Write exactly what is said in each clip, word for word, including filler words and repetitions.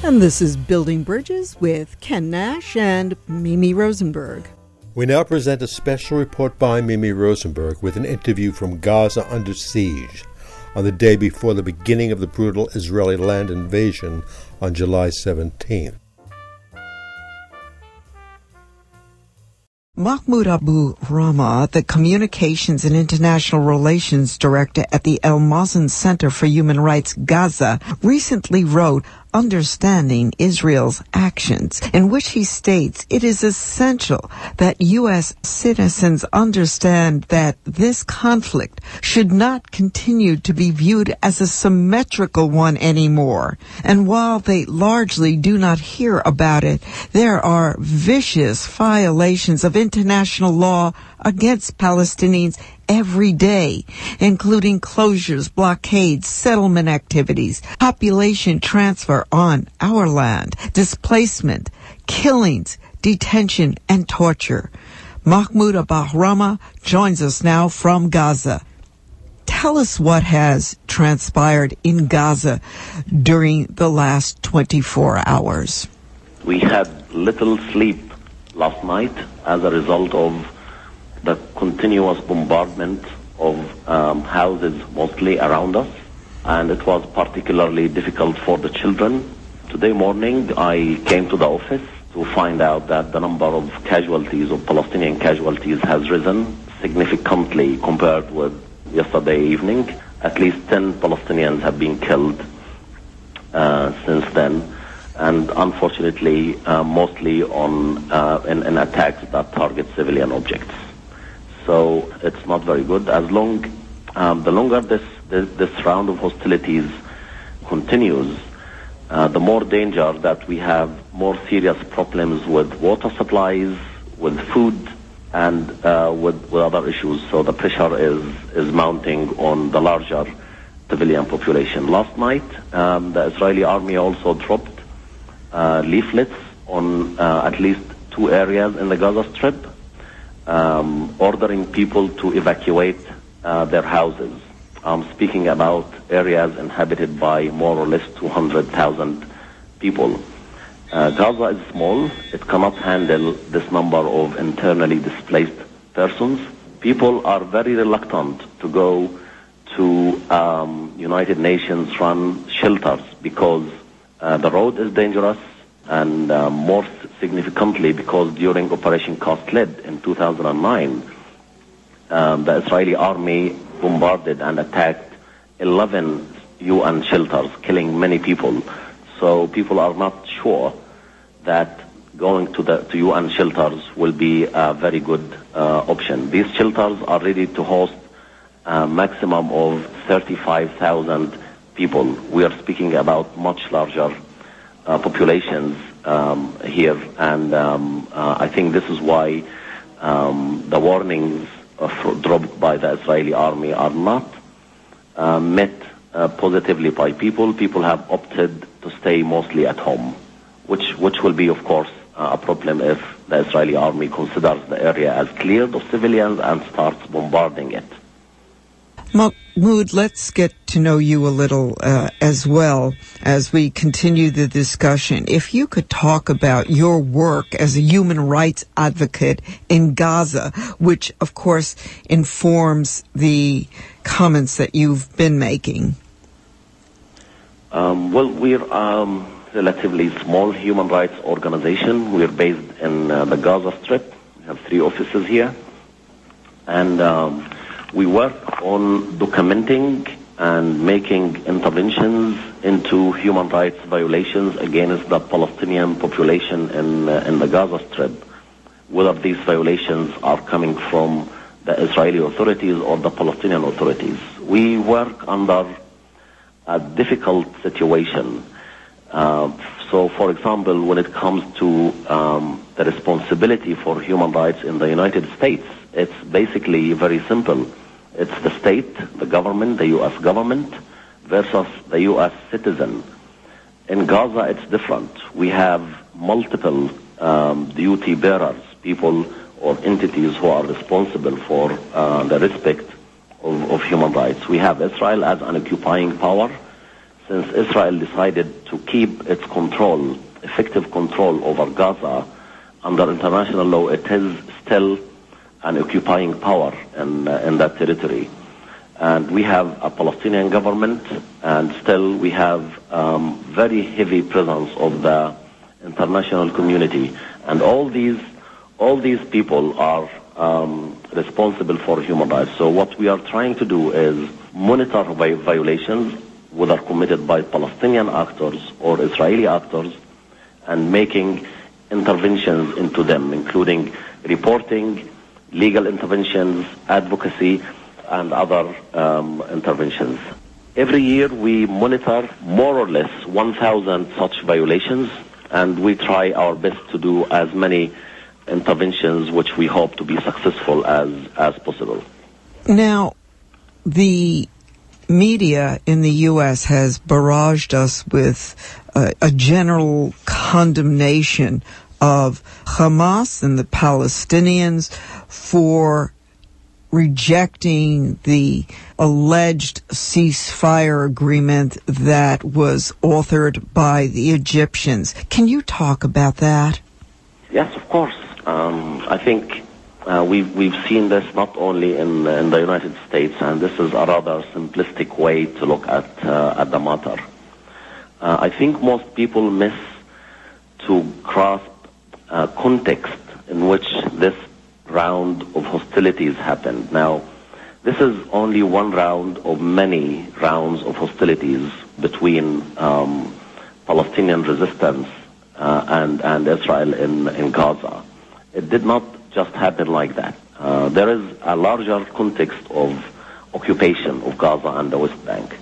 And this is Building Bridges with Ken Nash and Mimi Rosenberg. We now present a special report by Mimi Rosenberg with an interview from Gaza under siege on the day before the beginning of the brutal Israeli land invasion on July seventeenth. Mahmoud Abu Rama, the Communications and International Relations Director at the El Mazen Center for Human Rights Gaza, recently wrote Understanding Israel's Actions, in which he states it is essential that U S citizens understand that this conflict should not continue to be viewed as a symmetrical one anymore. And while they largely do not hear about it, there are vicious violations of international law against Palestinians every day, including closures, blockades, settlement activities, population transfer on our land, displacement, killings, detention, and torture. Mahmoud Abu Rama joins us now from Gaza. Tell us what has transpired in Gaza during the last twenty-four hours. We had little sleep last night as a result of the continuous bombardment of um, houses mostly around us, and it was particularly difficult for the children. Today morning I came to the office to find out that the number of casualties, of Palestinian casualties, has risen significantly compared with yesterday evening. At least ten Palestinians have been killed uh, since then, and unfortunately uh, mostly on uh, in, in attacks that target civilian objects. So it's not very good. As long, um, the longer this, this this round of hostilities continues, uh, the more danger that we have more serious problems with water supplies, with food, and uh, with, with other issues. So the pressure is, is mounting on the larger civilian population. Last night, um, the Israeli army also dropped uh, leaflets on uh, at least two areas in the Gaza Strip, Um, ordering people to evacuate uh, their houses. I'm speaking about areas inhabited by more or less two hundred thousand people. Uh, Gaza is small. It cannot handle this number of internally displaced persons. People are very reluctant to go to um, United Nations run shelters because uh, the road is dangerous, and uh, more significantly because during Operation Cast Lead in two thousand nine, um, the Israeli army bombarded and attacked eleven U N shelters, killing many people. So people are not sure that going to the to U N shelters will be a very good uh, option. These shelters are ready to host a maximum of thirty-five thousand people. We are speaking about much larger Uh, populations um, here, and um, uh, I think this is why um, the warnings uh, dropped by the Israeli army are not uh, met uh, positively by people. People have opted to stay mostly at home, which which will be, of course, uh, a problem if the Israeli army considers the area as cleared of civilians and starts bombarding it. Mahmoud, let's get to know you a little uh, as well as we continue the discussion. If you could talk about your work as a human rights advocate in Gaza, which, of course, informs the comments that you've been making. Um, well, we're a um, relatively small human rights organization. We're based in uh, the Gaza Strip. We have three offices here. And Um, We work on documenting and making interventions into human rights violations against the Palestinian population in, uh, in the Gaza Strip, whether these violations are coming from the Israeli authorities or the Palestinian authorities. We work under a difficult situation. Uh, so, for example, when it comes to um, the responsibility for human rights in the United States, it's basically very simple. It's the state, the government, the U S government versus the U S citizen. In Gaza, it's different. We have multiple um, duty bearers, people or entities who are responsible for uh, the respect of, of human rights. We have Israel as an occupying power. since Israel decided to keep its control, effective control over Gaza under international law, it is still an occupying power in, uh, in that territory. And we have a Palestinian government, and still we have um, very heavy presence of the international community. And all these, all these people are um, responsible for human rights. So what we are trying to do is monitor vi- violations, whether committed by Palestinian actors or Israeli actors, and making interventions into them, including reporting, legal interventions, advocacy, and other um, interventions. Every year we monitor more or less one thousand such violations, and we try our best to do as many interventions which we hope to be successful as, as possible. Now, the media in the U S has barraged us with uh, a general condemnation of Hamas and the Palestinians for rejecting the alleged ceasefire agreement that was authored by the Egyptians. Can you talk about that? Yes, of course. Um, I think uh, we've, we've seen this not only in, in the United States, and this is a rather simplistic way to look at, uh, at the matter. Uh, I think most people miss to grasp uh, context in which this round of hostilities happened. Now, this is only one round of many rounds of hostilities between um, Palestinian resistance uh, and, and Israel in, in Gaza. It did not just happen like that. Uh, there is a larger context of occupation of Gaza and the West Bank.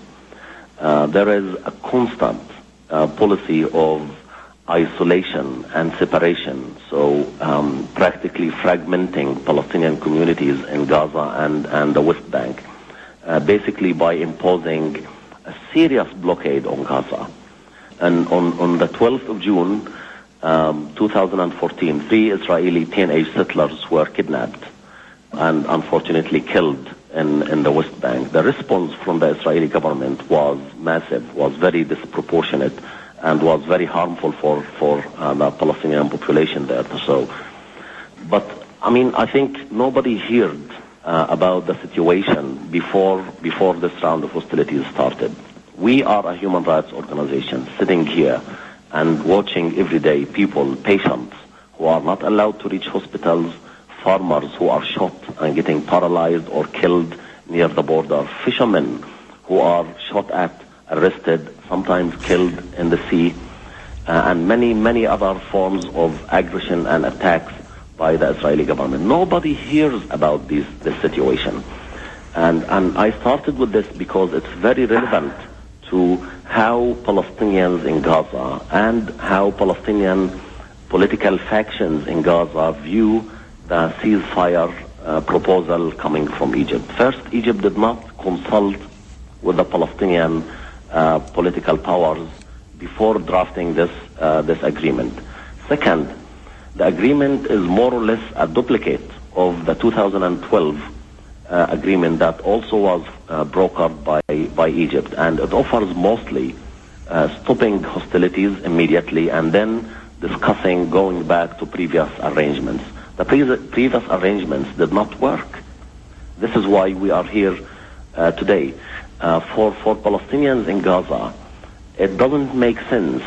Uh, there is a constant uh, policy of isolation and separation, so um, practically fragmenting Palestinian communities in Gaza and, and the West Bank, uh, basically by imposing a serious blockade on Gaza. And on, on the twelfth of June, um, two thousand fourteen, three Israeli teenage settlers were kidnapped and unfortunately killed in, in the West Bank. The response from the Israeli government was massive, was very disproportionate, and was very harmful for, for uh, the Palestinian population there. So, but, I mean, I think nobody heard uh, about the situation before, before this round of hostilities started. We are a human rights organization sitting here and watching every day people, patients, who are not allowed to reach hospitals, farmers who are shot and getting paralyzed or killed near the border, fishermen who are shot at, arrested, sometimes killed in the sea, uh, and many, many other forms of aggression and attacks by the Israeli government. Nobody hears about this, this situation. And, and I started with this because it's very relevant to how Palestinians in Gaza and how Palestinian political factions in Gaza view the ceasefire uh, proposal coming from Egypt. First, Egypt did not consult with the Palestinian Uh, political powers before drafting this uh, this agreement. Second, the agreement is more or less a duplicate of the two thousand twelve uh, agreement that also was uh, brokered by by Egypt, and it offers mostly uh, stopping hostilities immediately and then discussing going back to previous arrangements. The pre- previous arrangements did not work. This is why we are here uh, today. Uh, for, for Palestinians in Gaza, it doesn't make sense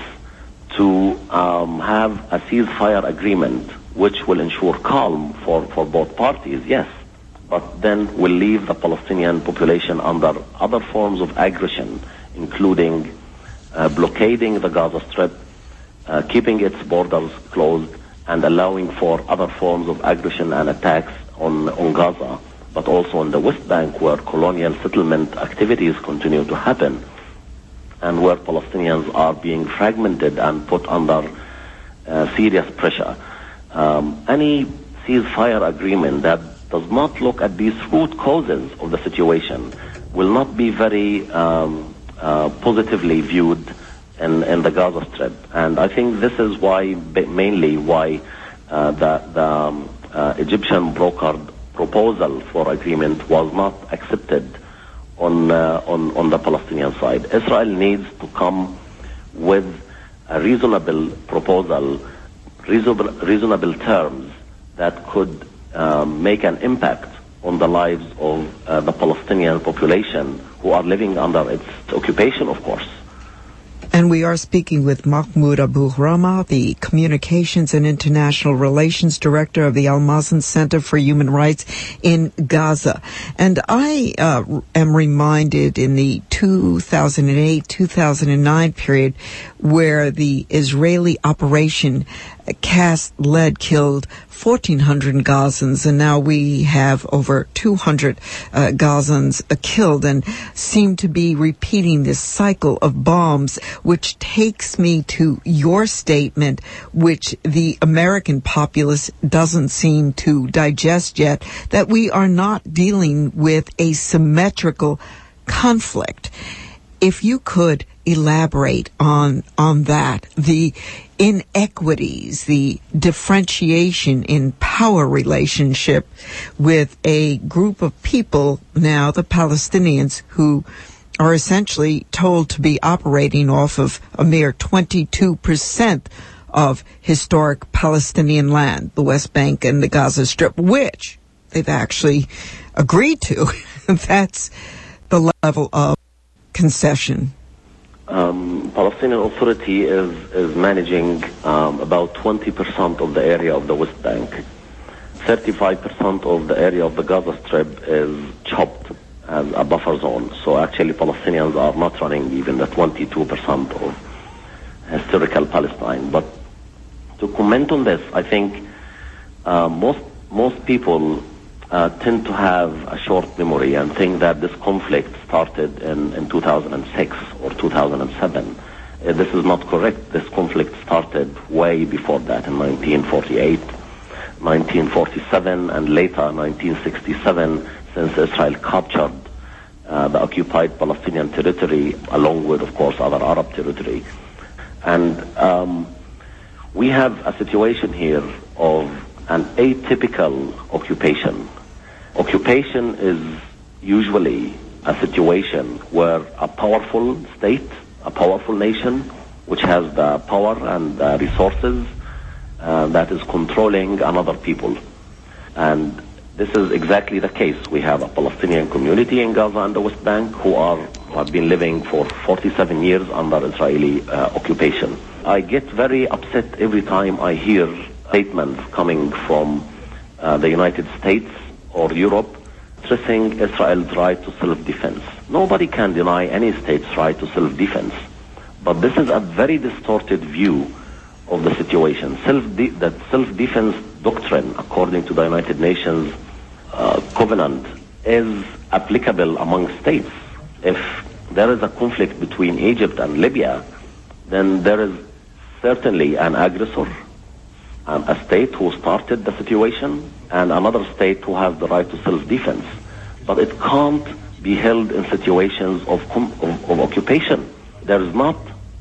to um, have a ceasefire agreement which will ensure calm for, for both parties, yes, but then will leave the Palestinian population under other forms of aggression, including uh, blockading the Gaza Strip, uh, keeping its borders closed, and allowing for other forms of aggression and attacks on, on Gaza, but also in the West Bank, where colonial settlement activities continue to happen, and where Palestinians are being fragmented and put under uh, serious pressure. Um, any ceasefire agreement that does not look at these root causes of the situation will not be very um, uh, positively viewed in, in the Gaza Strip. And I think this is why, mainly why uh, the, the um, uh, Egyptian brokered proposal for agreement was not accepted on, uh, on, on the Palestinian side. Israel needs to come with a reasonable proposal, reasonable, reasonable terms that could um, make an impact on the lives of uh, the Palestinian population who are living under its occupation, of course. And we are speaking with Mahmoud Abu Rama, the Communications and International Relations Director of the Al Mazen Center for Human Rights in Gaza. And I uh, am reminded in the two thousand eight two thousand nine period where the Israeli operation Cast Lead killed fourteen hundred Gazans, and now we have over two hundred uh, Gazans uh, killed, and seem to be repeating this cycle of bombs, which takes me to your statement, which the American populace doesn't seem to digest yet, that we are not dealing with a symmetrical conflict. If you could elaborate on on that, the inequities, the differentiation in power relationship with a group of people now, the Palestinians, who are essentially told to be operating off of a mere twenty-two percent of historic Palestinian land, the West Bank and the Gaza Strip, which they've actually agreed to. That's the level of concession. Um, Palestinian Authority is, is managing um, about twenty percent of the area of the West Bank. thirty-five percent of the area of the Gaza Strip is chopped as a buffer zone. So actually Palestinians are not running even the twenty-two percent of historical Palestine. But to comment on this, I think uh, most most people uh, tend to have a short memory and think that this conflict started in, in two thousand six or two thousand seven. Uh, this is not correct. This conflict started way before that, in nineteen forty-eight, nineteen forty-seven, and later nineteen sixty-seven, since Israel captured uh, the occupied Palestinian territory, along with, of course, other Arab territory. And um, we have a situation here of an atypical occupation. Occupation is usually a situation where a powerful state, a powerful nation, which has the power and the resources, uh, that is controlling another people. And this is exactly the case. We have a Palestinian community in Gaza and the West Bank who are who have been living for forty-seven years under Israeli uh, occupation. I get very upset every time I hear statements coming from uh, the United States or Europe stressing Israel's right to self-defense. Nobody can deny any state's right to self-defense. But this is a very distorted view of the situation. Self-de- that self-defense doctrine, according to the United Nations uh, Covenant, is applicable among states. If there is a conflict between Egypt and Libya, then there is certainly an aggressor, um, a state who started the situation, and another state who has the right to self-defense. But it can't be held in situations of, com- of, of occupation. There is not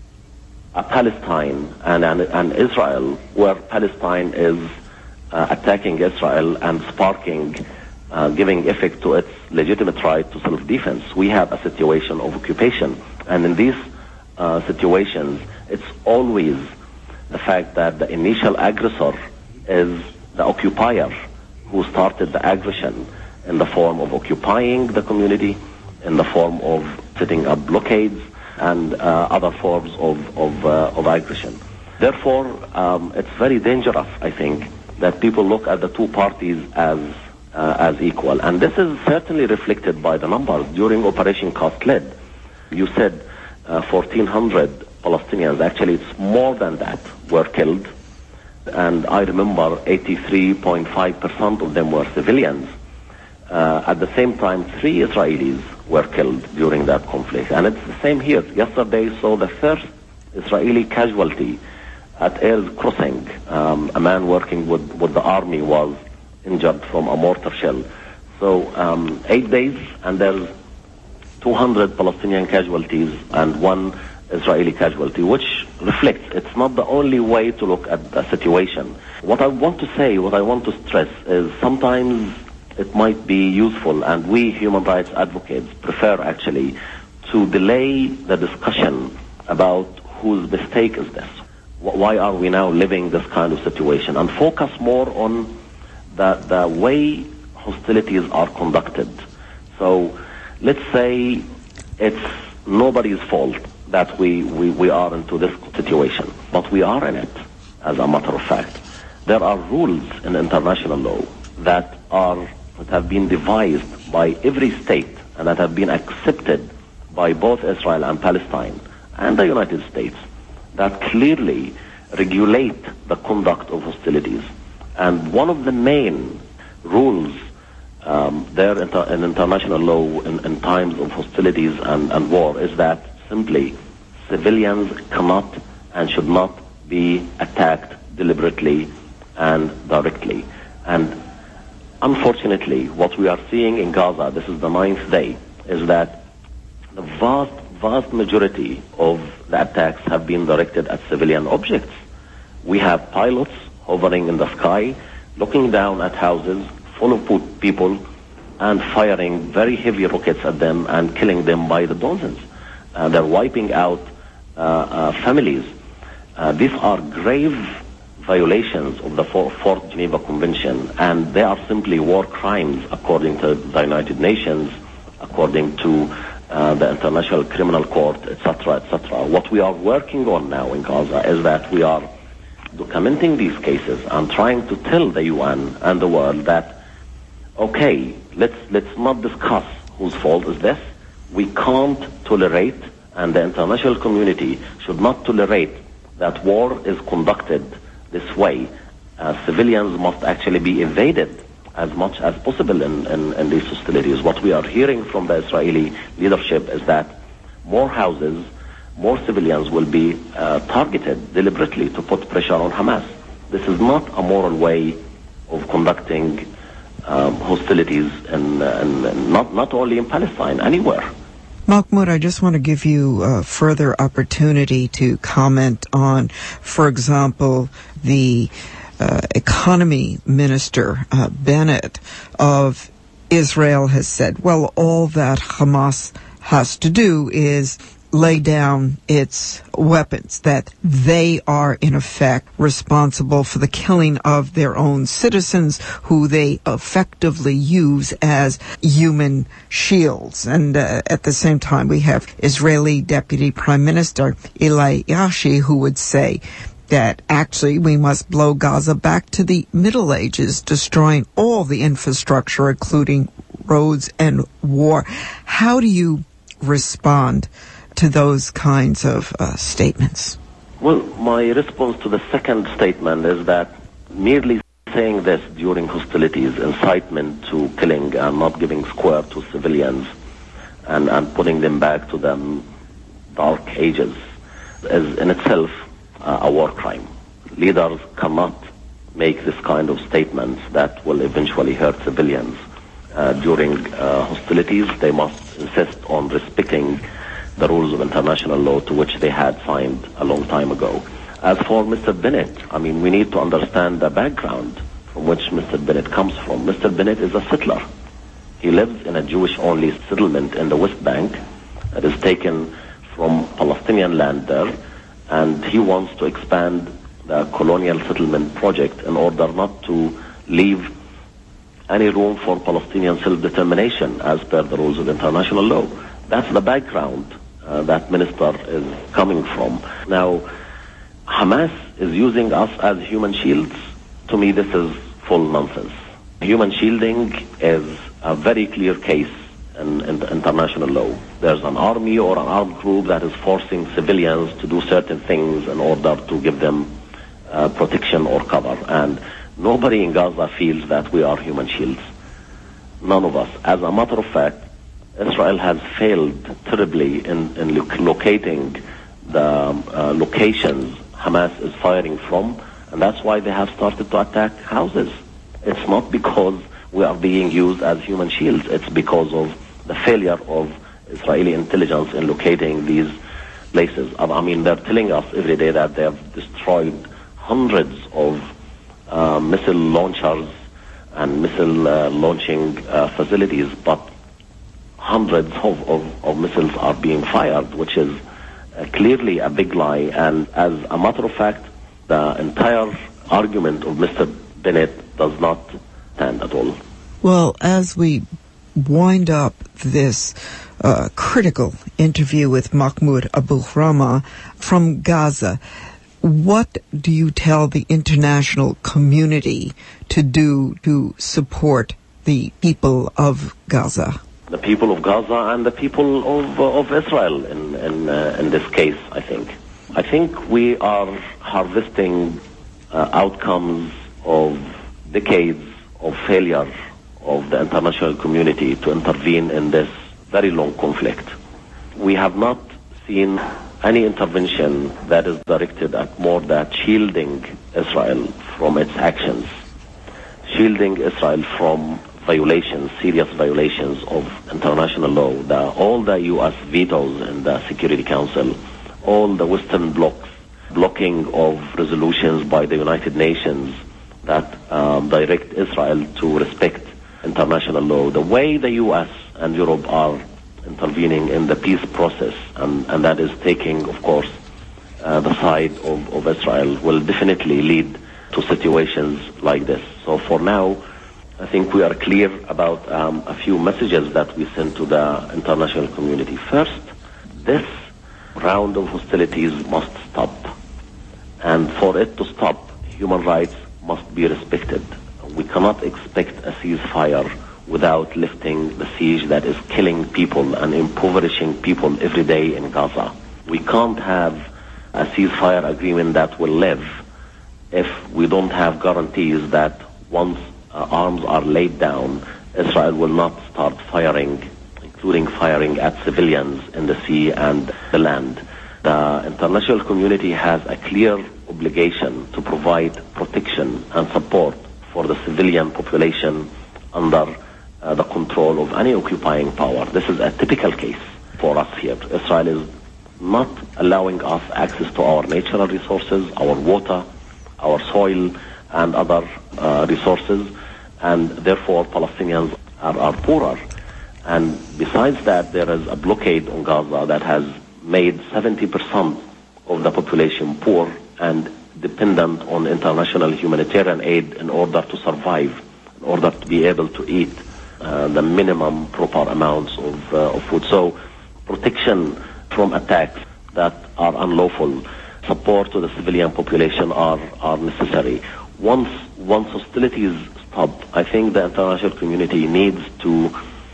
a Palestine and an, an Israel where Palestine is uh, attacking Israel and sparking, uh, giving effect to its legitimate right to self-defense. We have a situation of occupation. And in these uh, situations, it's always the fact that the initial aggressor is the occupier who started the aggression in the form of occupying the community, in the form of setting up blockades, and uh, other forms of of, uh, of aggression. Therefore, um, it's very dangerous, I think, that people look at the two parties as uh, as equal. And this is certainly reflected by the numbers. During Operation Cast Lead, you said uh, fourteen hundred Palestinians. Actually, it's more than that were killed. And I remember eighty-three point five percent of them were civilians. Uh, at the same time, three Israelis were killed during that conflict. And it's the same here. Yesterday saw the first Israeli casualty at Erz Crossing. Um, a man working with, with the army was injured from a mortar shell. So um, eight days and there's two hundred Palestinian casualties and one Israeli casualty, which reflects it's not the only way to look at the situation. What I want to say, what I want to stress is sometimes it might be useful, and we human rights advocates prefer actually to delay the discussion about whose mistake is this. Why are we now living this kind of situation? And focus more on the, the way hostilities are conducted. So let's say it's nobody's fault that we, we, we are into this situation, but we are in it, as a matter of fact. There are rules in international law that are that have been devised by every state and that have been accepted by both Israel and Palestine and the United States that clearly regulate the conduct of hostilities. And one of the main rules um, there in, in international law in, in times of hostilities and, and war is that simply civilians cannot and should not be attacked deliberately and directly. And unfortunately, what we are seeing in Gaza, this is the ninth day, is that the vast, vast majority of the attacks have been directed at civilian objects. We have pilots hovering in the sky, looking down at houses full of people and firing very heavy rockets at them and killing them by the dozens. Uh, they're wiping out uh, uh, families. Uh, these are grave violations of the Fourth Geneva Convention, and they are simply war crimes according to the United Nations, according to uh, the International Criminal Court, et cetera, et cetera. What we are working on now in Gaza is that we are documenting these cases and trying to tell the U N and the world that, okay, let's let's not discuss whose fault is this. We can't tolerate, and the international community should not tolerate, that war is conducted this way. Uh, civilians must actually be evaded as much as possible in, in, in these hostilities. What we are hearing from the Israeli leadership is that more houses, more civilians will be uh, targeted deliberately to put pressure on Hamas. This is not a moral way of conducting um, hostilities, in, in, in not, not only in Palestine, anywhere. Mahmoud, I just want to give you uh, further opportunity to comment on, for example, the uh, economy minister, uh, Bennett, of Israel has said, well, all that Hamas has to do is lay down its weapons, that they are in effect responsible for the killing of their own citizens who they effectively use as human shields. And uh, at the same time, we have Israeli Deputy Prime Minister Eli Yashi, who would say that actually we must blow Gaza back to the Middle Ages, destroying all the infrastructure, including roads and war. How do you respond to those kinds of uh, statements? Well, my response to the second statement is that merely saying this during hostilities, incitement to killing and not giving square to civilians and, and putting them back to the dark ages, is in itself uh, a war crime. Leaders cannot make this kind of statements that will eventually hurt civilians. Uh, during uh, hostilities, they must insist on respecting the rules of international law to which they had signed a long time ago. As for Mister Bennett, I mean, we need to understand the background from which Mister Bennett comes from. Mister Bennett is a settler. He lives in a Jewish-only settlement in the West Bank that is taken from Palestinian land there, and he wants to expand the colonial settlement project in order not to leave any room for Palestinian self-determination as per the rules of international law. That's the background Uh, that minister is coming from. Now, Hamas is using us as human shields. To me, this is full nonsense. Human shielding is a very clear case in, in the international law. There's an army or an armed group that is forcing civilians to do certain things in order to give them uh, protection or cover. And nobody in Gaza feels that we are human shields. None of us. As a matter of fact, Israel has failed terribly in, in lo- locating the uh, locations Hamas is firing from, and that's why they have started to attack houses. It's not because we are being used as human shields, it's because of the failure of Israeli intelligence in locating these places. I mean, they're telling us every day that they have destroyed hundreds of uh, missile launchers and missile uh, launching uh, facilities, but hundreds of, of, of missiles are being fired, which is uh, clearly a big lie. And as a matter of fact, the entire argument of Mister Bennett does not stand at all. Well, as we wind up this uh, critical interview with Mahmoud Abu Rama from Gaza, what do you tell the international community to do to support the people of Gaza? The people of Gaza and the people of uh, of Israel in in, uh, in this case, I think. I think we are harvesting uh, outcomes of decades of failure of the international community to intervene in this very long conflict. We have not seen any intervention that is directed at more than shielding Israel from its actions, shielding Israel from violations, serious violations of international law. The, all the U S vetoes in the Security Council, all the Western blocs, blocking of resolutions by the United Nations that um, direct Israel to respect international law. The way the U S and Europe are intervening in the peace process, and, and that is taking, of course, uh, the side of, of Israel, will definitely lead to situations like this. So for now, I think we are clear about um, a few messages that we send to the international community. First, this round of hostilities must stop. And for it to stop, human rights must be respected. We cannot expect a ceasefire without lifting the siege that is killing people and impoverishing people every day in Gaza. We can't have a ceasefire agreement that will live if we don't have guarantees that once uh, arms are laid down, Israel will not start firing, including firing at civilians in the sea and the land. The international community has a clear obligation to provide protection and support for the civilian population under Uh, the control of any occupying power. This is a typical case for us here. Israel is not allowing us access to our natural resources, our water, our soil, and other uh, resources, and therefore Palestinians are, are poorer. And besides that, there is a blockade on Gaza that has made seventy percent of the population poor and dependent on international humanitarian aid in order to survive, in order to be able to eat Uh, the minimum proper amounts of, uh, of food. So protection from attacks that are unlawful, support to the civilian population are, are necessary. Once, once hostilities stop, I think the international community needs to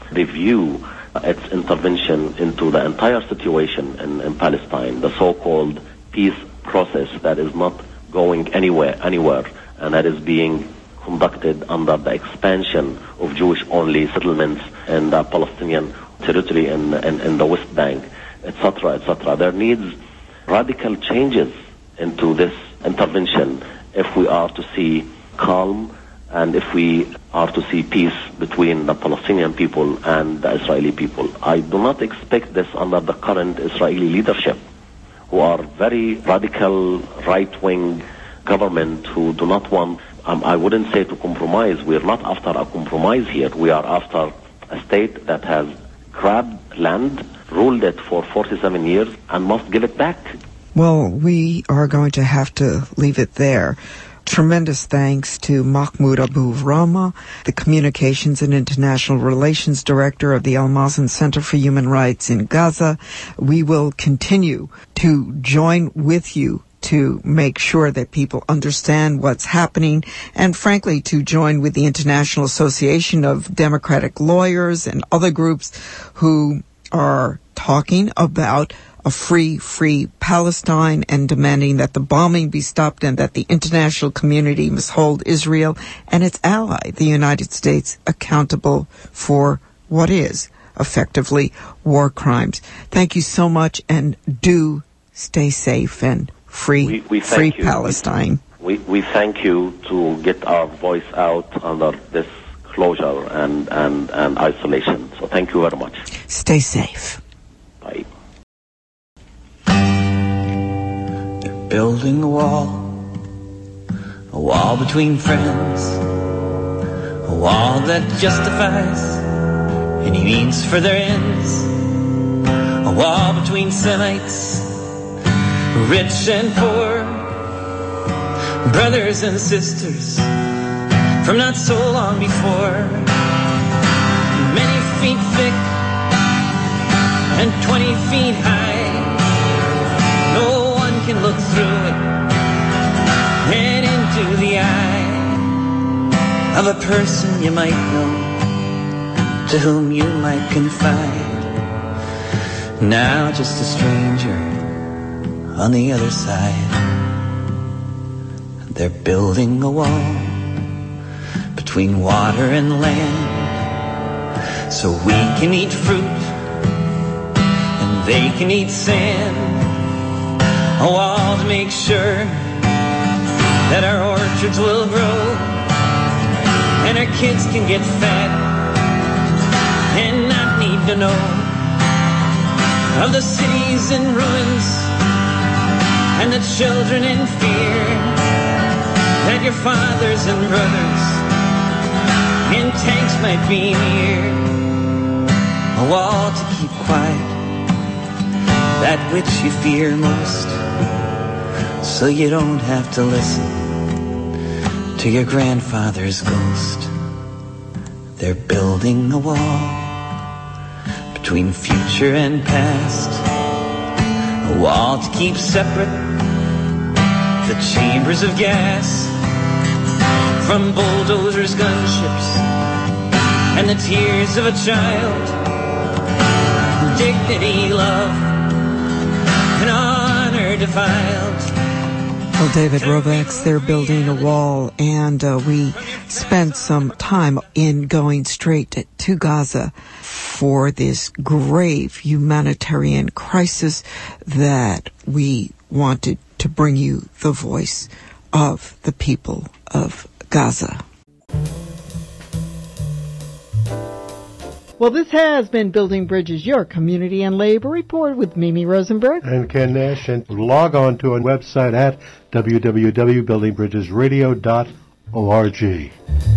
review its intervention into the entire situation in, in Palestine, the so-called peace process that is not going anywhere, anywhere, and that is being conducted under the expansion of Jewish-only settlements in the Palestinian territory in, in, in the West Bank, et cetera, et cetera. There needs radical changes into this intervention if we are to see calm and if we are to see peace between the Palestinian people and the Israeli people. I do not expect this under the current Israeli leadership, who are very radical, right-wing government who do not want Um, I wouldn't say to compromise. We are not after a compromise here. We are after a state that has grabbed land, ruled it for forty-seven years, and must give it back. Well, we are going to have to leave it there. Tremendous thanks to Mahmoud Abu Rama, the Communications and International Relations Director of the Al Mazen Center for Human Rights in Gaza. We will continue to join with you to make sure that people understand what's happening, and frankly to join with the International Association of Democratic Lawyers and other groups who are talking about a free, free Palestine and demanding that the bombing be stopped and that the international community must hold Israel and its ally, the United States, accountable for what is effectively war crimes. Thank you so much, and do stay safe and free, we, we free you. Palestine. We, we thank you to get our voice out under this closure and, and, and isolation. So thank you very much. Stay safe. Bye. Building a wall, a wall between friends, a a wall that justifies any means for their ends, a wall between Semites, rich and poor, brothers and sisters from not so long before, many feet thick and twenty feet high. No one can look through it and into the eye of a person you might know, to whom you might confide. Now just a stranger on the other side. They're building a wall between water and land, so we can eat fruit and they can eat sand. A wall to make sure that our orchards will grow and our kids can get fat and not need to know of the cities in ruins and the children in fear, that your fathers and brothers in tanks might be near. A wall to keep quiet that which you fear most, so you don't have to listen to your grandfather's ghost. They're building a wall between future and past, a wall to keep separate the chambers of gas from bulldozers, gunships, and the tears of a child. Dignity, love, and honor defiled. Well, David Rovex, they're building a wall, and uh, we spent some time in going straight to, to Gaza for this grave humanitarian crisis that we wanted to bring you the voice of the people of Gaza. Well, this has been Building Bridges, your community and labor report with Mimi Rosenberg and Ken Nash. And log on to our website at w w w dot building bridges radio dot org.